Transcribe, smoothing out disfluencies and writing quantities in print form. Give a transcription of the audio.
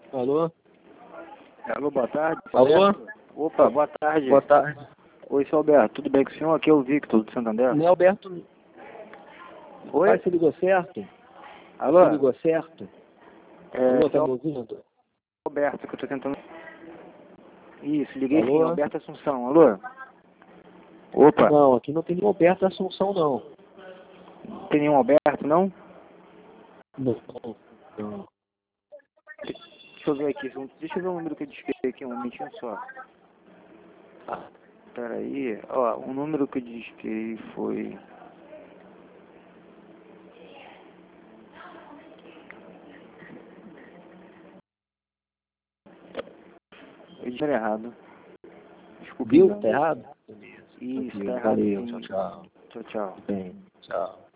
Alô? Alô, boa tarde. Alô? Opa, boa tarde. Boa tarde. Oi, seu Alberto, tudo bem com o senhor? Aqui é o Victor, do Santander. Não é Alberto. Oi? Pai, você ligou certo? Alô? Você ligou certo? Alô, tá É o me ouvindo? Alberto que eu tô tentando... Isso, liguei sim, Alô? Alberto Assunção. Alô? Opa, Não, aqui não tem nenhum Alberto Assunção, não. tem nenhum Alberto, não? Não. Não. Deixa eu ver aqui, deixa eu ver o número que eu disquei aqui, um minutinho só. Ah, Pera aí, ó, o número que eu disquei foi... Eu disse errado. Desculpa, viu? engano. Tá errado? Isso, tá Tranquilo. errado Valeu. sim. Tchau, tchau. Tchau, tchau. Bem, tchau.